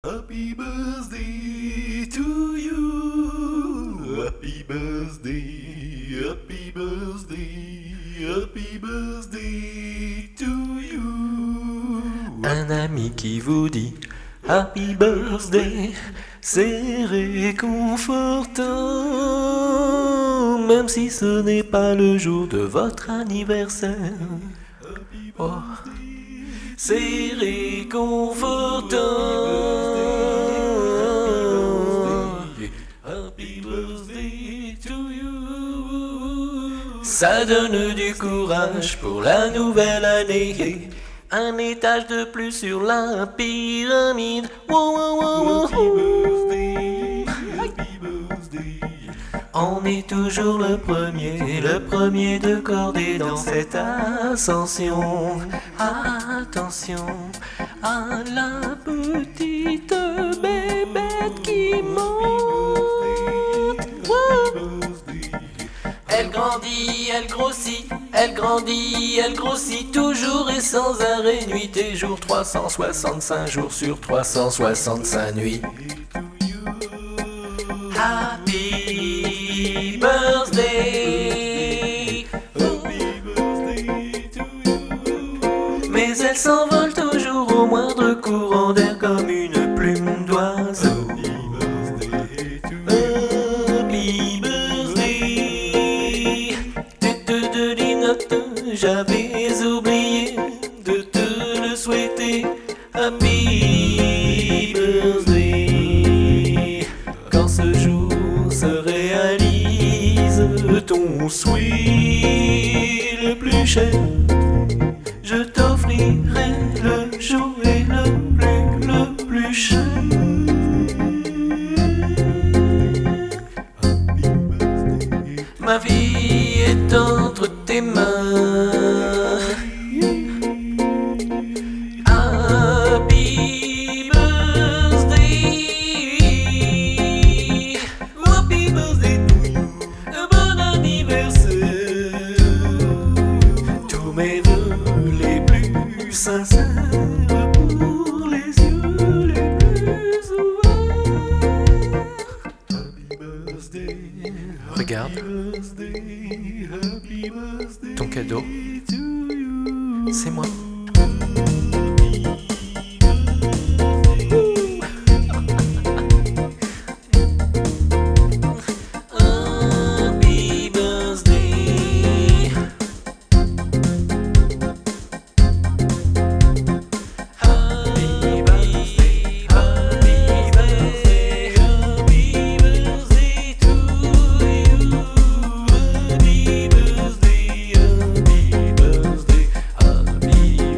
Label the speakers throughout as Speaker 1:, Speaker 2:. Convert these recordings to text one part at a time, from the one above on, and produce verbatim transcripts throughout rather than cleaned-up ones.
Speaker 1: Happy birthday to you. Happy birthday, happy birthday, happy birthday to you.
Speaker 2: Un ami qui vous dit Happy birthday, c'est réconfortant, même si ce n'est pas le jour de votre anniversaire. Oh, c'est réconfortant. Happy birthday to you. Ça donne du courage pour la nouvelle année. Un étage de plus sur la pyramide. Wow, wow, wow, wow. On est toujours le premier, le premier de cordée dans cette ascension. Attention à la petite bébête qui monte. Wow. Elle grandit, elle grossit, elle grandit, elle grossit toujours et sans arrêt, nuit et jour, trois cent soixante-cinq jours sur trois cent soixante-cinq nuits. Happy birthday, mais elle s'envole toujours au moindre courant d'air comme une plume d'oiseau. J'avais oublié de te le souhaiter. Happy birthday. Quand ce jour se réalise, ton souhait le plus cher, je t'offrirai le jouet le plus, le plus cher. Ma vie est entre tes mains. Happy birthday, happy birthday to you. Bon anniversaire. Tous mes vœux les plus sincères pour les yeux les plus ouverts. Happy birthday. Regarde ton cadeau, c'est moi. Happy birthday. Happy birthday, happy birthday, happy birthday to you. Happy birthday, happy birthday, happy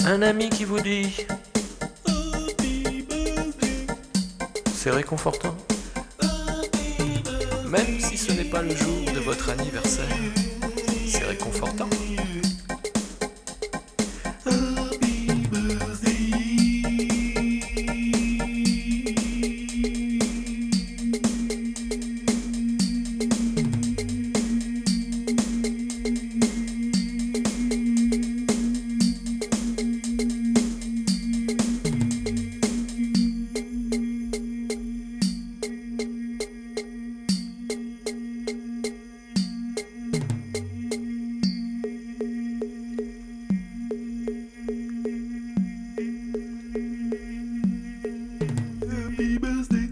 Speaker 2: Un ami qui vous dit c'est réconfortant. Même si ce n'est pas le jour de votre anniversaire, c'est réconfortant.
Speaker 1: Happy birthday.